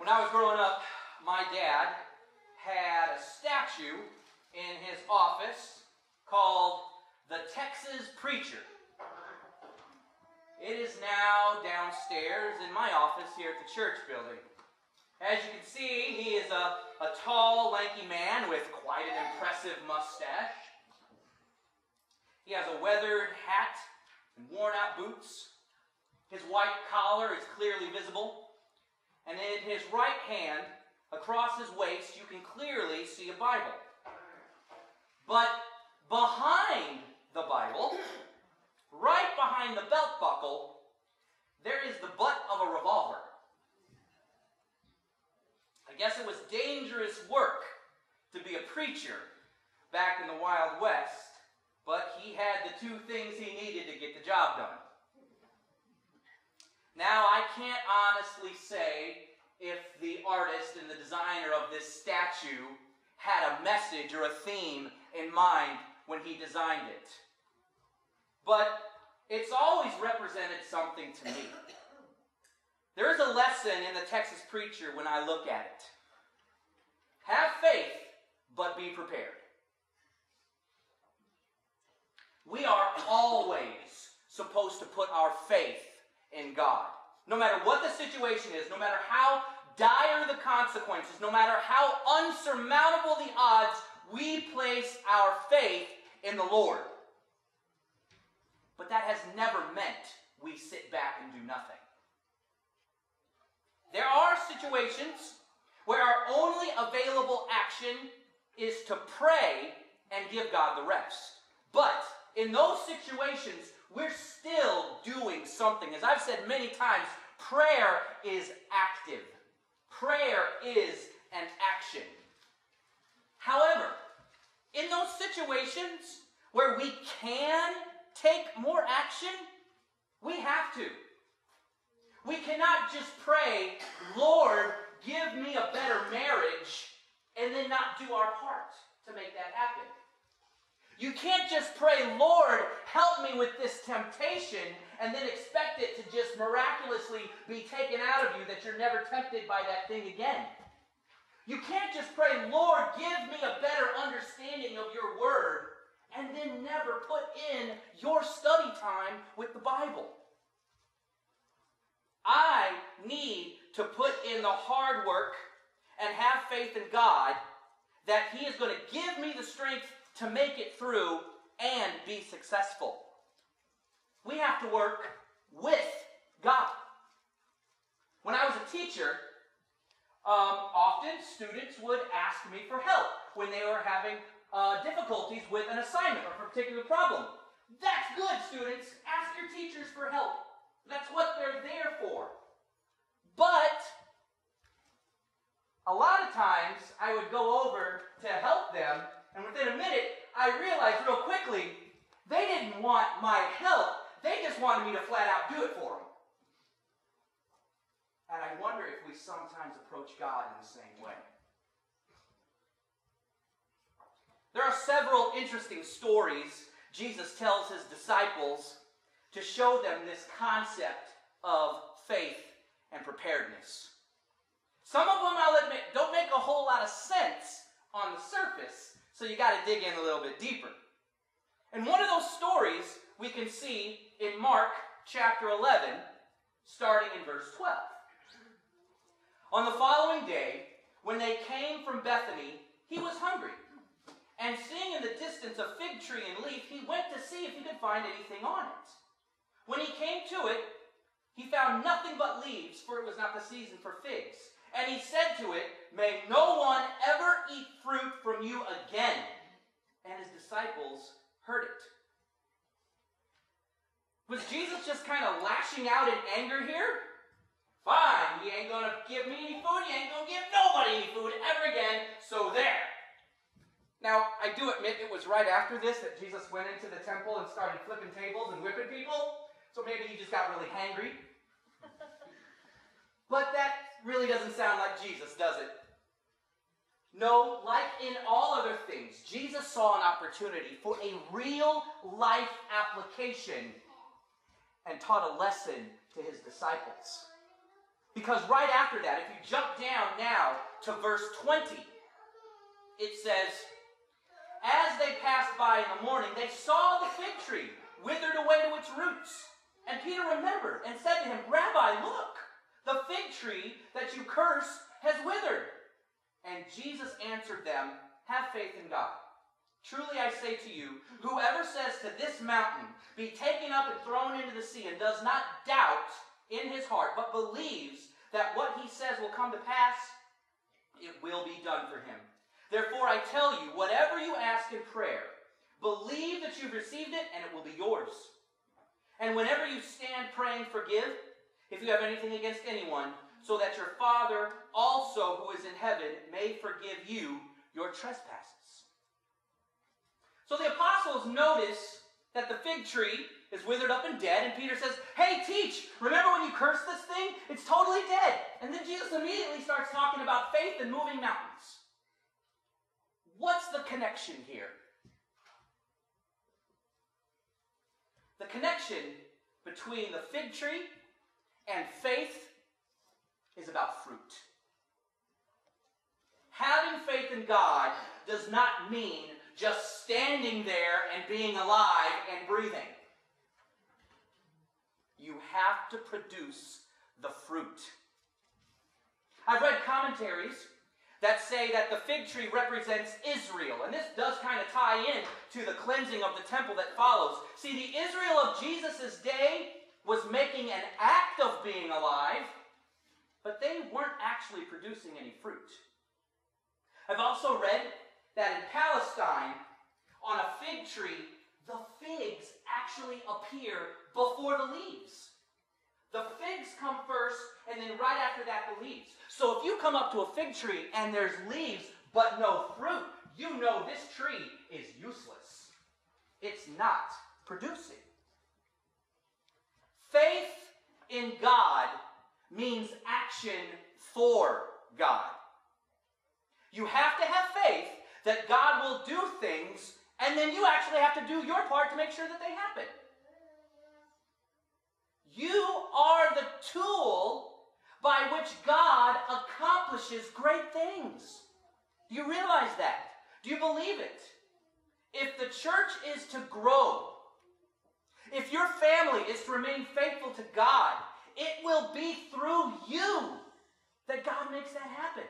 When I was growing up, my dad had a statue in his office called the Texas Preacher. It is now downstairs in my office here at the church building. As you can see, he is a tall, lanky man with quite an impressive mustache. He has a weathered hat and worn-out boots. His white collar is clearly visible. And in his right hand, across his waist, you can clearly see a Bible. But behind the Bible, right behind the belt buckle, there is the butt of a revolver. I guess it was dangerous work to be a preacher back in the Wild West, but he had the two things he needed to get the job done. Now, I can't honestly say if the artist and the designer of this statue had a message or a theme in mind when he designed it. But it's always represented something to me. There is a lesson in the Texas Preacher when I look at it. Have faith, but be prepared. We are always supposed to put our faith in God. No matter what the situation is, no matter how dire the consequences, no matter how unsurmountable the odds, we place our faith in the Lord. But that has never meant we sit back and do nothing. There are situations where our only available action is to pray and give God the rest. But in those situations, we're still doing something. As I've said many times, prayer is active. Prayer is an action. However, in those situations where we can take more action, we have to. We cannot just pray, Lord, give me a better marriage, and then not do our part to make that happen. You can't just pray, Lord, help me with this temptation, and then expect it to just miraculously be taken out of you that you're never tempted by that thing again. You can't just pray, Lord, give me a better understanding of your word, and then never put in your study time with the Bible. I need to put in the hard work and have faith in God that He is going to give me the strength to make it through and be successful. We have to work with God. When I was a teacher, often students would ask me for help when they were having difficulties with an assignment or a particular problem. That's good, students. Ask your teachers for help. That's what they're there for. But a lot of times I would go over to help them, and within a minute I realized real quickly they didn't want my help. They just wanted me to flat out do it for them. And I wonder if we sometimes approach God in the same way. There are several interesting stories Jesus tells His disciples to show them this concept of faith and preparedness. Some of them, I'll admit, don't make a whole lot of sense on the surface, so you got to dig in a little bit deeper. And one of those stories we can see in Mark chapter 11, starting in verse 12. On the following day, when they came from Bethany, He was hungry. And seeing in the distance a fig tree and leaf, He went to see if He could find anything on it. When He came to it, He found nothing but leaves, for it was not the season for figs. And He said to it, "May no one ever eat fruit from you again." And His disciples heard it. Was Jesus just kind of lashing out in anger here? Fine, you ain't going to give me any food, you ain't going to give nobody any food ever again, so there. Now, I do admit it was right after this that Jesus went into the temple and started flipping tables and whipping people. So maybe He just got really hangry. But that really doesn't sound like Jesus, does it? No, like in all other things, Jesus saw an opportunity for a real life application and taught a lesson to His disciples. Because right after that, if you jump down now to verse 20, it says, as they passed by in the morning, they saw the fig tree withered away to its roots. And Peter remembered and said to him, Rabbi, look, the fig tree that you curse has withered. And Jesus answered them, have faith in God. Truly I say to you, whoever says to this mountain, be taken up and thrown into the sea, and does not doubt in his heart, but believes that what he says will come to pass, it will be done for him. Therefore I tell you, whatever you ask in prayer, believe that you've received it, and it will be yours. And whenever you stand praying, forgive, if you have anything against anyone, so that your Father also who is in heaven may forgive you your trespasses. So the apostles notice that the fig tree is withered up and dead, and Peter says, hey, teach, remember when you cursed this thing? It's totally dead. And then Jesus immediately starts talking about faith and moving mountains. What's the connection here? The connection between the fig tree and faith is about fruit. Having faith in God does not mean just standing there and being alive and breathing. You have to produce the fruit. I've read commentaries that say that the fig tree represents Israel. And this does kind of tie in to the cleansing of the temple that follows. See, the Israel of Jesus' day was making an act of being alive, but they weren't actually producing any fruit. I've also read that in Palestine, on a fig tree, the figs actually appear before the leaves. The figs come first, and then right after that, the leaves. So if you come up to a fig tree and there's leaves but no fruit, you know this tree is useless. It's not producing. Faith in God means action for God. You have to have faith that God will do things, and then you actually have to do your part to make sure that they happen. You are the tool by which God accomplishes great things. Do you realize that? Do you believe it? If the church is to grow, if your family is to remain faithful to God, it will be through you that God makes that happen.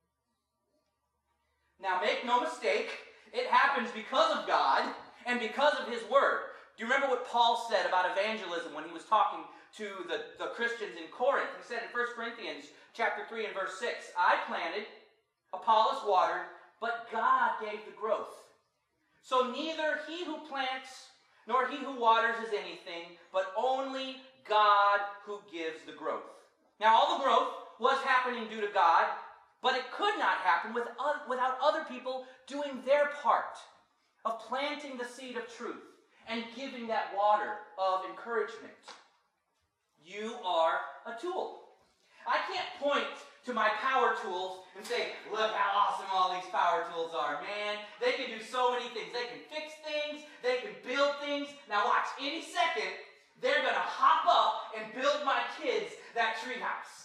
Now, make no mistake, it happens because of God and because of His Word. Do you remember what Paul said about evangelism when he was talking to the Christians in Corinth? He said in 1 Corinthians chapter 3 and verse 6, I planted, Apollos watered, but God gave the growth. So neither he who plants nor he who waters is anything, but only God who gives the growth. Now all the growth was happening due to God, but it could not happen without other people doing their part of planting the seed of truth and giving that water of encouragement. You are a tool. I can't point to my power tools and say, look how awesome all these power tools are. Man, they can do so many things. They can fix things. They can build things. Now watch, any second, they're going to hop up and build my kids that treehouse.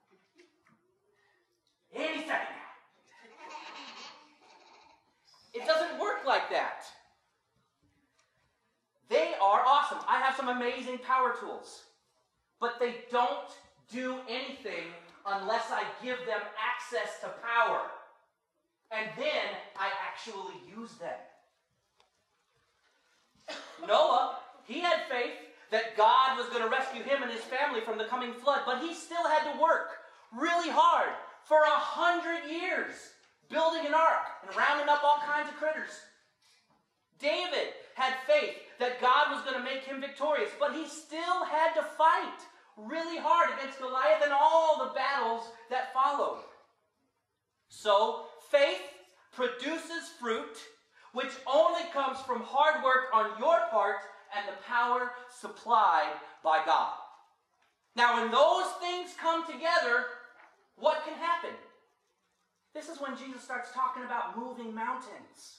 Any second now. It doesn't work like that. They are awesome. I have some amazing power tools. But they don't do anything unless I give them access to power. And then I actually use them. Noah, he had faith that God was going to rescue him and his family from the coming flood, but he still had to work really hard for 100 years building an ark and rounding up all kinds of critters. David had faith that God was going to make him victorious, but he still had to fight really hard against Goliath and all the battles that followed. So, faith produces fruit, which only comes from hard work on your part and the power supplied by God. Now, when those things come together, what can happen? This is when Jesus starts talking about moving mountains.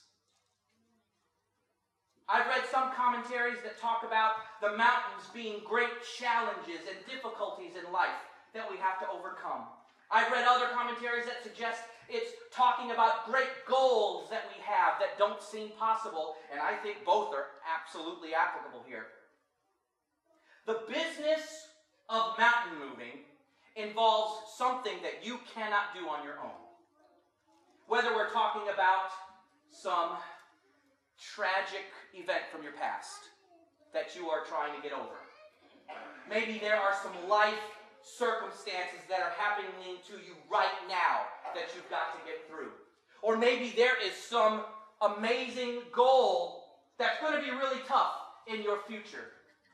I've read some commentaries that talk about the mountains being great challenges and difficulties in life that we have to overcome. I've read other commentaries that suggest it's talking about great goals that we have that don't seem possible, and I think both are absolutely applicable here. The business of mountain moving involves something that you cannot do on your own. Whether we're talking about some tragic event from your past that you are trying to get over. Maybe there are some life circumstances that are happening to you right now that you've got to get through. Or maybe there is some amazing goal that's going to be really tough in your future.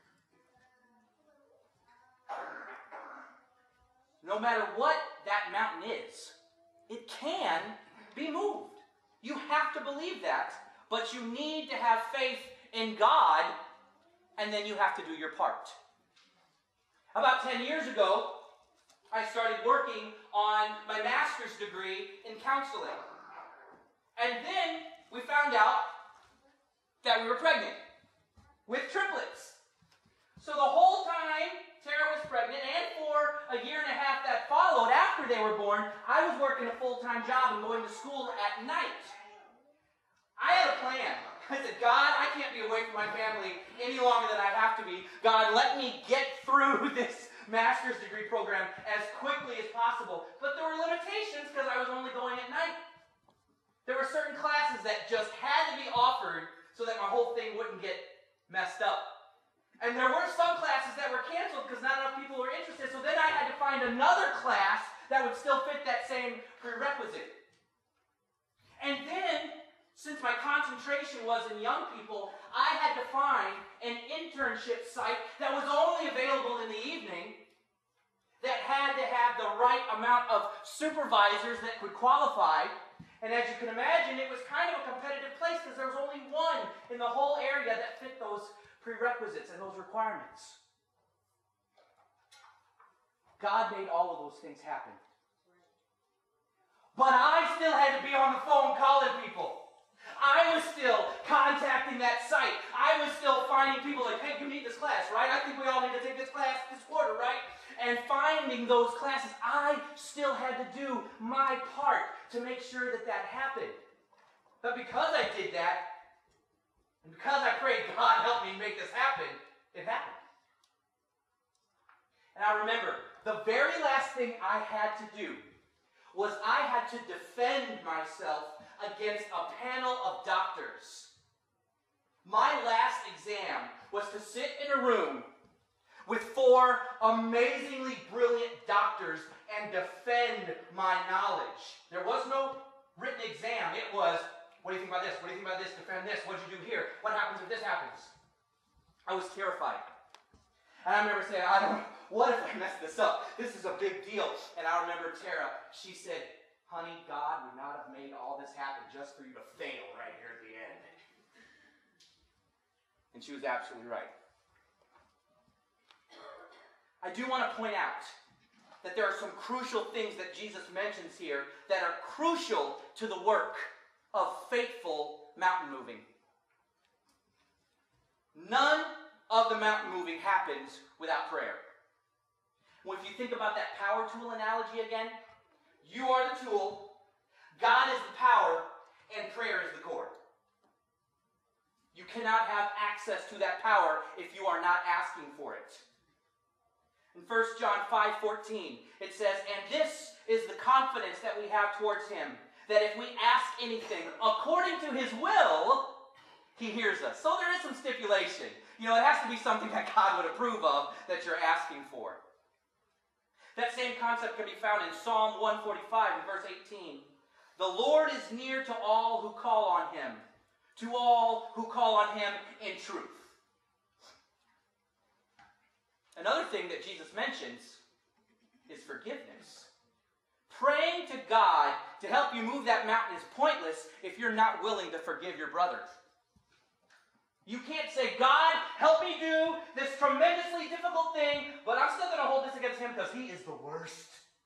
No matter what that mountain is, it can be moved. You have to believe that, but you need to have faith in God, and then you have to do your part. About 10 years ago, I started working on my master's degree in counseling. And then we found out that we were pregnant with triplets. So the whole time Tara was pregnant, and for a year and a half that followed after they were born, I was working a full-time job and going to school at night. I had a plan. I said, God, I can't be away from my family any longer than I have to be. God, let me get through this master's degree program as quickly as possible. But there were limitations because I was only going at night. There were certain classes that just had to be offered so that my whole thing wouldn't get messed up. And there were some classes that were canceled because not enough people were interested. So then I had to find another class that would still fit that same prerequisite. And then, since my concentration was in young people, I had to find an internship site that was only available in the evening, that had to have the right amount of supervisors that could qualify. And as you can imagine, it was kind of a competitive place because there was only one in the whole area that fit those prerequisites and those requirements. God made all of those things happen. But I still had to be on the phone calling people. I was still contacting that site. I was still finding people like, hey, you need this class, right? I think we all need to take this class this quarter, right? And finding those classes, I still had to do my part to make sure that that happened. But because I did that, and because I prayed, God, help me make this happen, it happened. And I remember, the very last thing I had to do was I had to defend myself against a panel of doctors. My last exam was to sit in a room with 4 amazingly brilliant doctors and defend my knowledge. There was no written exam. It was, what do you think about this? What do you think about this? Defend this. What did you do here? What happens if this happens? I was terrified. And I remember saying, what if I mess this up? This is a big deal. And I remember Tara, she said, honey, God would not have made all this happen just for you to fail right here at the end. And she was absolutely right. I do want to point out that there are some crucial things that Jesus mentions here that are crucial to the work of faithful mountain moving. None of the mountain moving happens without prayer. Well, if you think about that power tool analogy again, you are the tool, God is the power, and prayer is the core. You cannot have access to that power if you are not asking for it. In 1 John 5:14, it says, and this is the confidence that we have towards him, that if we ask anything according to his will, he hears us. So there is some stipulation. You know, it has to be something that God would approve of that you're asking for. That same concept can be found in Psalm 145 and verse 18. The Lord is near to all who call on him, to all who call on him in truth. Another thing that Jesus mentions is forgiveness. Praying to God to help you move that mountain is pointless if you're not willing to forgive your brother. You can't say, God, help me do this tremendously difficult thing, but I'm still going to hold this against him because he is the worst.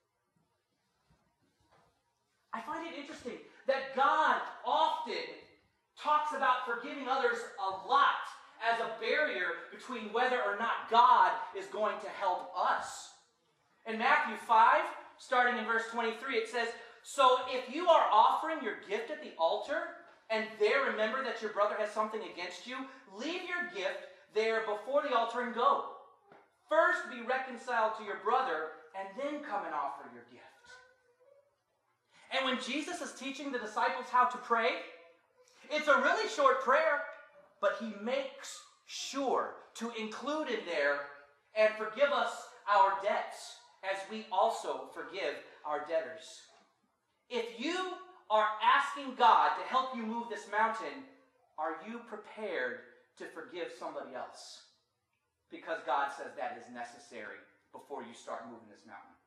I find it interesting that God often talks about forgiving others a lot as a barrier between whether or not God is going to help us. In Matthew 5, starting in verse 23, it says, "So if you are offering your gift at the altar, and there remember that your brother has something against you, leave your gift there before the altar and go. First be reconciled to your brother, and then come and offer your gift." And when Jesus is teaching the disciples how to pray, it's a really short prayer, but he makes sure to include in there, "And forgive us our debts, as we also forgive our debtors." If you are asking God to help you move this mountain, are you prepared to forgive somebody else? Because God says that is necessary before you start moving this mountain.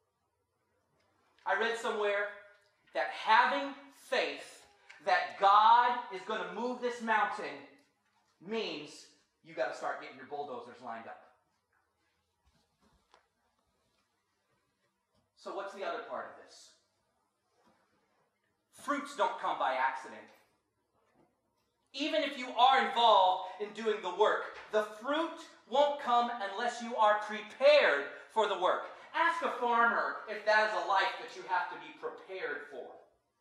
I read somewhere that having faith that God is going to move this mountain means you got to start getting your bulldozers lined up. So what's the other part of this? Fruits don't come by accident. Even if you are involved in doing the work, the fruit won't come unless you are prepared for the work. Ask a farmer if that is a life that you have to be prepared for.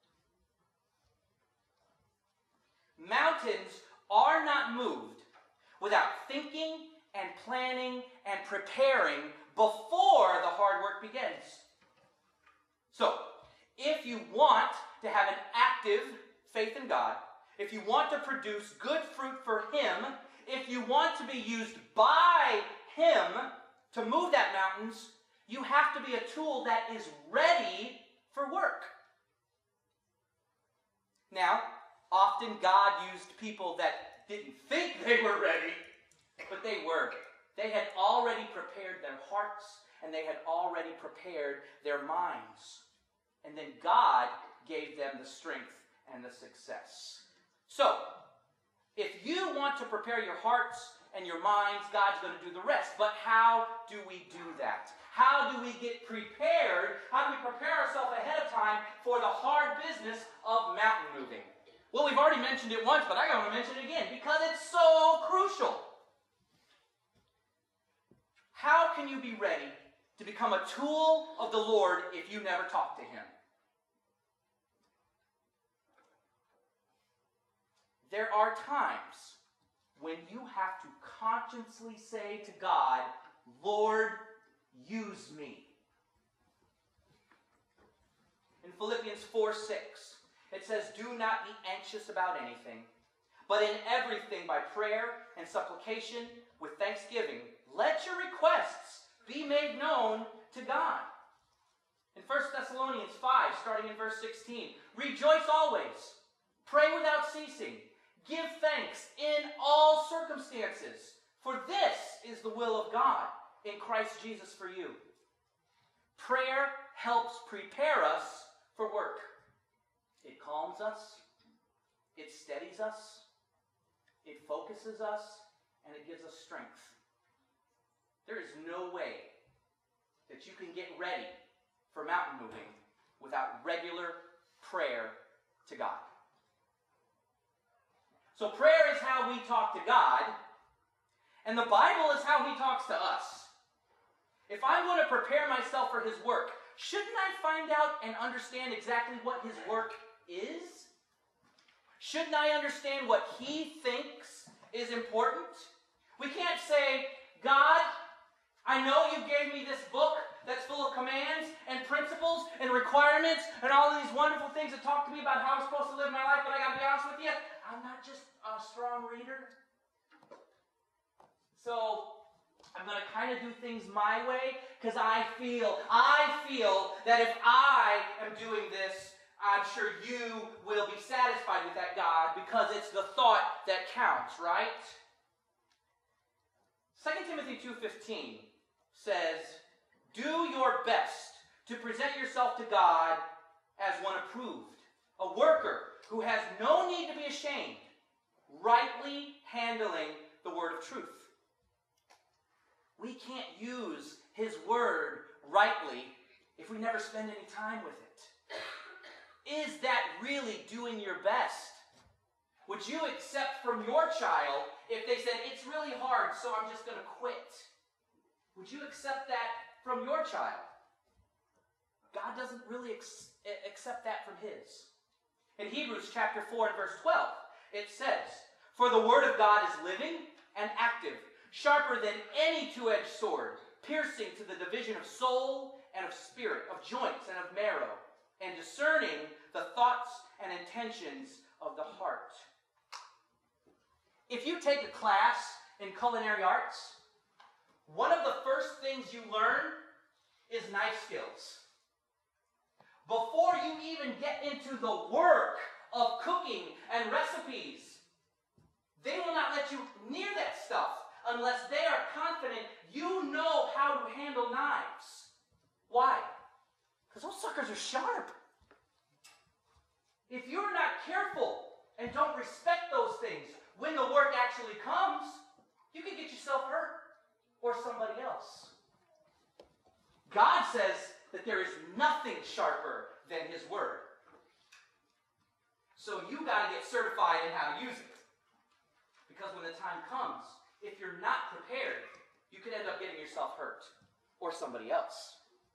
Mountains are not moved without thinking and planning and preparing before the hard work begins. So, if you want to have an active faith in God, if you want to produce good fruit for Him, if you want to be used by Him to move that mountains, you have to be a tool that is ready for work. Now, often God used people that didn't think they were ready, but they were. They had already prepared their hearts, and they had already prepared their minds. And then God gave them the strength and the success. So, if you want to prepare your hearts and your minds, God's going to do the rest. But how do we do that? How do we get prepared? How do we prepare ourselves ahead of time for the hard business of mountain moving? Well, we've already mentioned it once, but I want to mention it again because it's so crucial. How can you be ready to become a tool of the Lord if you never talk to Him? There are times when you have to consciously say to God, "Lord, use me." In Philippians 4:6, it says, "Do not be anxious about anything, but in everything by prayer and supplication with thanksgiving, let your requests be made known to God." In 1 Thessalonians 5, starting in verse 16, "Rejoice always, pray without ceasing, give thanks in all circumstances, for this is the will of God in Christ Jesus for you." Prayer helps prepare us for work. It calms us, it steadies us, it focuses us, and it gives us strength. There is no way that you can get ready for mountain moving without regular prayer to God. So prayer is how we talk to God, and the Bible is how He talks to us. If I'm going to prepare myself for His work, shouldn't I find out and understand exactly what His work is? Shouldn't I understand what He thinks is important? We can't say, "God, I know you gave me this book that's full of commands and principles and requirements and all of these wonderful things that talk to me about how I'm supposed to live my life, but I got to be honest with you, I'm not just a strong reader. So I'm going to kind of do things my way because I feel that if I am doing this, I'm sure you will be satisfied with that, God, because it's the thought that counts, right?" 2 Timothy 2:15 says, "Do your best to present yourself to God as one approved, a worker who has no need to be ashamed, rightly handling the word of truth." We can't use His word rightly if we never spend any time with it. Is that really doing your best? Would you accept from your child if they said, "It's really hard, so I'm just going to quit"? Would you accept that from your child? God doesn't really accept that from his. In Hebrews chapter 4 and verse 12, it says, "For the word of God is living and active, sharper than any two-edged sword, piercing to the division of soul and of spirit, of joints and of marrow, and discerning the thoughts and intentions of the heart." If you take a class in culinary arts, one of the first things you learn is knife skills. Before you even get into the work of cooking and recipes, they will not let you near that stuff unless they are confident you know how to handle knives. Why? Because those suckers are sharp. If you're not careful and don't respect those things, when the work actually comes, you can get yourself hurt or somebody else. God says that there is nothing sharper than his word. So you got to get certified in how to use it. Because when the time comes, if you're not prepared, you could end up getting yourself hurt or somebody else.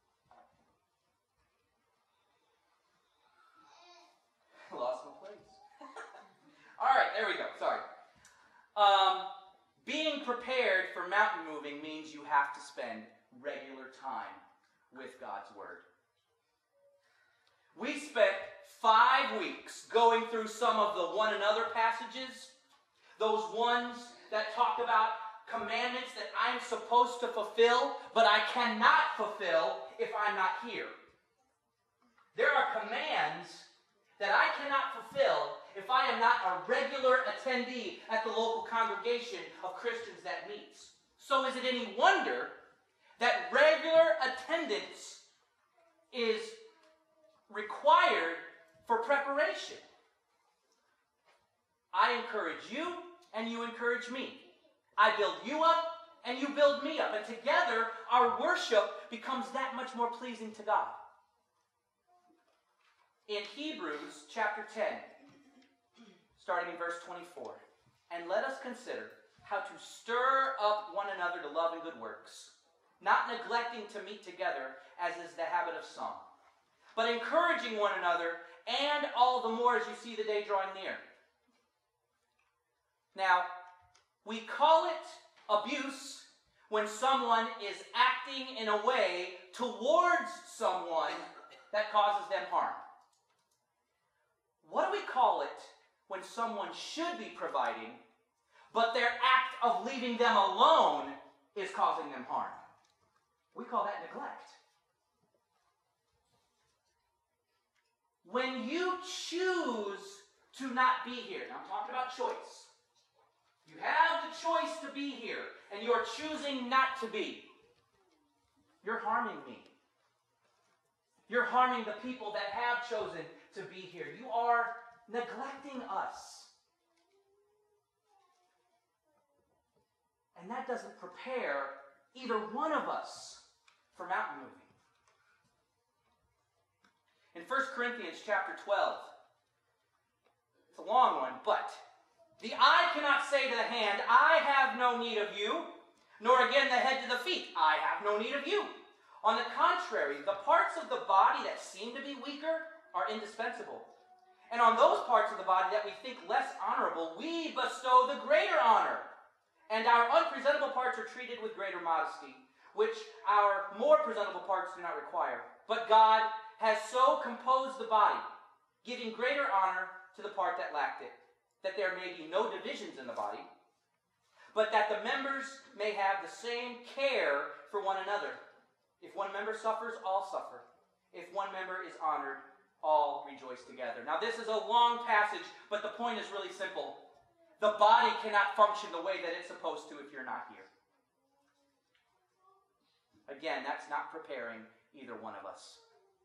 I lost my place. All right, there we go. Sorry. Being prepared for mountain moving means you have to spend regular time with God's word. We spent 5 weeks going through some of the one another passages, those ones that talk about commandments that I'm supposed to fulfill, but I cannot fulfill if I'm not here. There are commands that I cannot fulfill if I am not a regular attendee at the local congregation of Christians that meets. So is it any wonder that regular attendance is required for preparation? I encourage you, and you encourage me. I build you up, and you build me up. And together, our worship becomes that much more pleasing to God. In Hebrews chapter 10, starting in verse 24, "And let us consider how to stir up one another to love and good works, not neglecting to meet together, as is the habit of some, but encouraging one another, and all the more as you see the day drawing near." Now, we call it abuse when someone is acting in a way towards someone that causes them harm. What do we call it when someone should be providing, but their act of leaving them alone is causing them harm? We call that neglect. When you choose to not be here, now I'm talking about choice. You have the choice to be here, and you're choosing not to be. You're harming me. You're harming the people that have chosen to be here. You are neglecting us. And that doesn't prepare either one of us for mountain moving. In 1 Corinthians chapter 12, it's a long one, but the eye cannot say to the hand, "I have no need of you," nor again the head to the feet, "I have no need of you." On the contrary, the parts of the body that seem to be weaker are indispensable. And on those parts of the body that we think less honorable, we bestow the greater honor. And our unpresentable parts are treated with greater modesty, which our more presentable parts do not require. But God has so composed the body, giving greater honor to the part that lacked it, that there may be no divisions in the body, but that the members may have the same care for one another. If one member suffers, all suffer. If one member is honored, all rejoice together. Now this is a long passage, but the point is really simple. The body cannot function the way that it's supposed to if you're not here. Again, that's not preparing either one of us.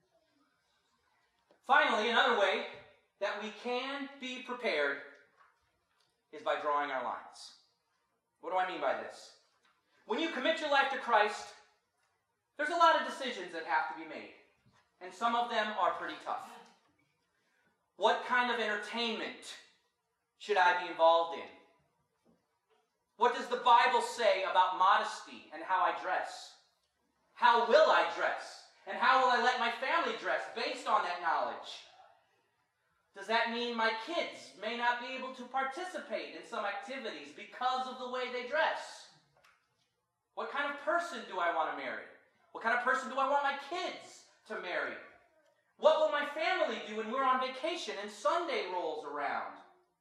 Finally, another way that we can be prepared is by drawing our lines. What do I mean by this? When you commit your life to Christ, there's a lot of decisions that have to be made, and some of them are pretty tough. What kind of entertainment should I be involved in? What does the Bible say about modesty and how I dress? How will I dress? And how will I let my family dress based on that knowledge? Does that mean my kids may not be able to participate in some activities because of the way they dress? What kind of person do I want to marry? What kind of person do I want my kids to marry? What will my family do when we're on vacation and Sunday rolls around?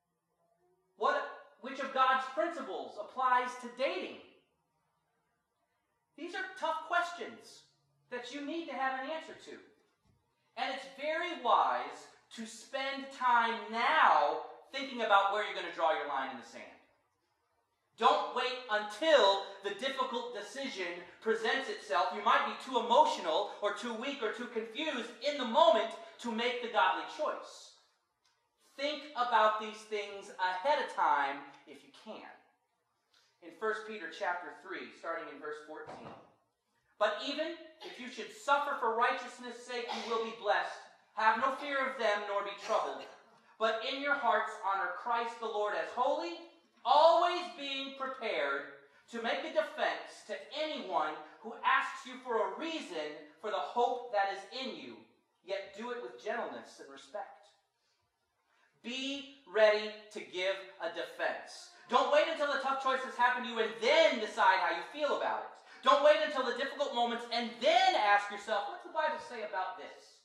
Which of God's principles applies to dating? These are tough questions that you need to have an answer to. And it's very wise to spend time now thinking about where you're going to draw your line in the sand. Don't wait until the difficult decision presents itself. You might be too emotional or too weak or too confused in the moment to make the godly choice. Think about these things ahead of time if you can. In 1 Peter chapter 3, starting in verse 14. But even if you should suffer for righteousness' sake, you will be blessed. Have no fear of them, nor be troubled. But in your hearts honor Christ the Lord as holy, always being prepared to make a defense to anyone who asks you for a reason for the hope that is in you, yet do it with gentleness and respect. Be ready to give a defense. Don't wait until the tough choices happen to you and then decide how you feel about it. Don't wait until the difficult moments and then ask yourself, what's the Bible say about this?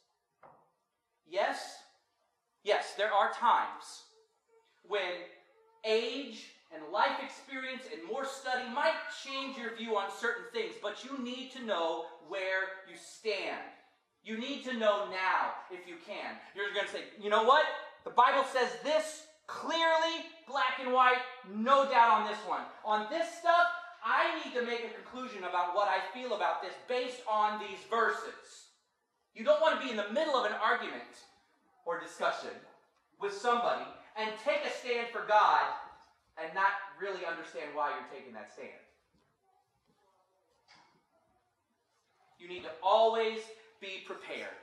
Yes, there are times when age and life experience and more study might change your view on certain things, but you need to know where you stand. You need to know now if you can. You're going to say, you know what? The Bible says this clearly, black and white, no doubt on this one. On this stuff, I need to make a conclusion about what I feel about this based on these verses. You don't want to be in the middle of an argument or discussion with somebody and take a stand for God and not really understand why you're taking that stand. You need to always be prepared.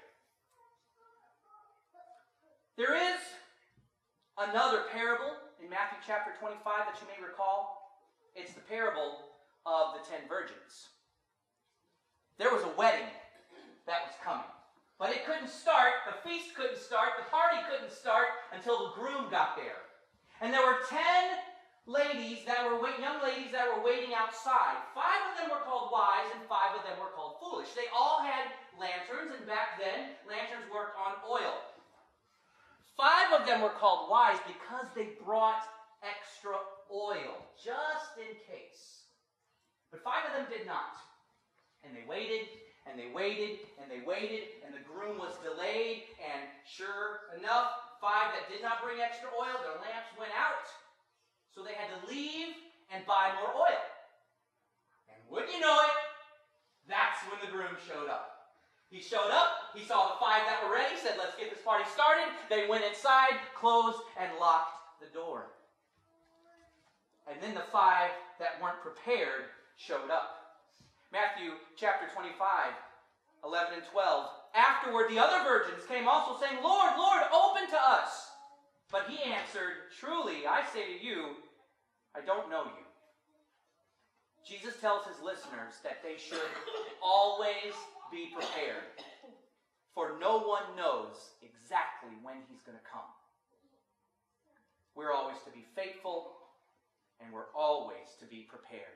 There is another parable in Matthew chapter 25 that you may recall. It's the parable of the 10 virgins. There was a wedding that was coming. But it couldn't start, the feast couldn't start, the party couldn't start until the groom got there. And there were 10 ladies that were young ladies that were waiting outside. 5 of them were called wise and 5 of them were called foolish. They all had lanterns, and back then, lanterns worked on oil. 5 of them were called wise because they brought extra oil, just in case. But 5 of them did not. And they waited, and they waited, and they waited, and the groom was delayed, and sure enough, 5 that did not bring extra oil, their lamps went out. So they had to leave and buy more oil. And wouldn't you know it, that's when the groom showed up. He showed up, he saw the 5 that were ready, said, let's get this party started. They went inside, closed, and locked the door. And then the 5 that weren't prepared showed up. Matthew chapter 25, 11 and 12. Afterward, the other virgins came also saying, Lord, Lord, open to us. But he answered, truly, I say to you, I don't know you. Jesus tells his listeners that they should always be prepared, for no one knows exactly when he's going to come. We're always to be faithful, and we're always to be prepared.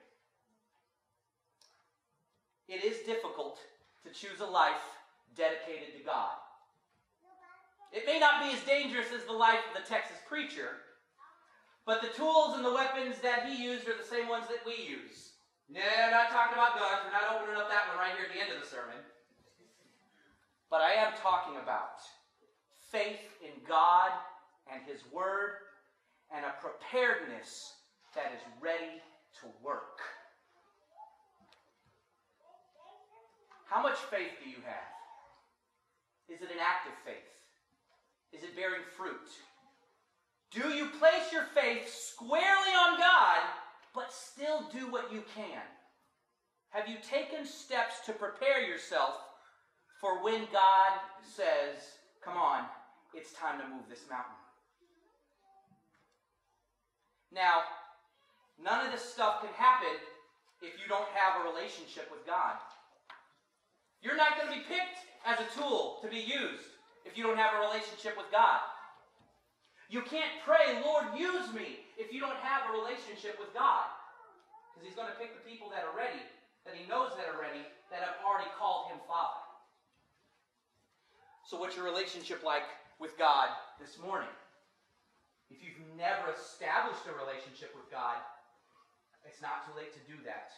It is difficult to choose a life dedicated to God. It may not be as dangerous as the life of the Texas preacher, but the tools and the weapons that he used are the same ones that we use. No, I'm not talking about guns. We're not opening up that one right here at the end of the sermon. But I am talking about faith in God and his word and a preparedness that is ready to work. How much faith do you have? Is it an active faith? Is it bearing fruit? Do you place your faith squarely on God, but still do what you can? Have you taken steps to prepare yourself for when God says, come on, it's time to move this mountain? Now, none of this stuff can happen if you don't have a relationship with God. You're not going to be picked as a tool to be used if you don't have a relationship with God. You can't pray, Lord, use me, if you don't have a relationship with God. Because He's going to pick the people that are ready, that He knows that are ready, that have already called Him Father. So what's your relationship like with God this morning? If you've never established a relationship with God, it's not too late to do that.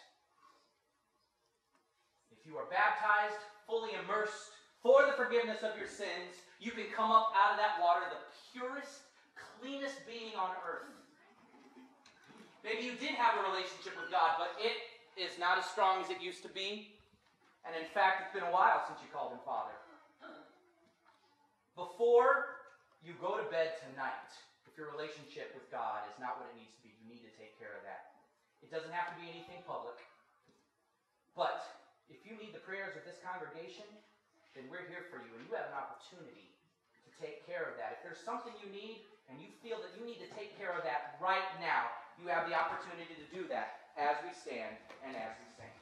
If you are baptized, fully immersed for the forgiveness of your sins, you can come up out of that water the purest, cleanest being on earth. Maybe you did have a relationship with God, but it is not as strong as it used to be. And in fact, it's been a while since you called Him Father. Before you go to bed tonight, if your relationship with God is not what it needs to be, you need to take care of that. It doesn't have to be anything public. But if you need the prayers of this congregation, then we're here for you, and you have an opportunity to take care of that. If there's something you need, and you feel that you need to take care of that right now, you have the opportunity to do that as we stand and as we sing.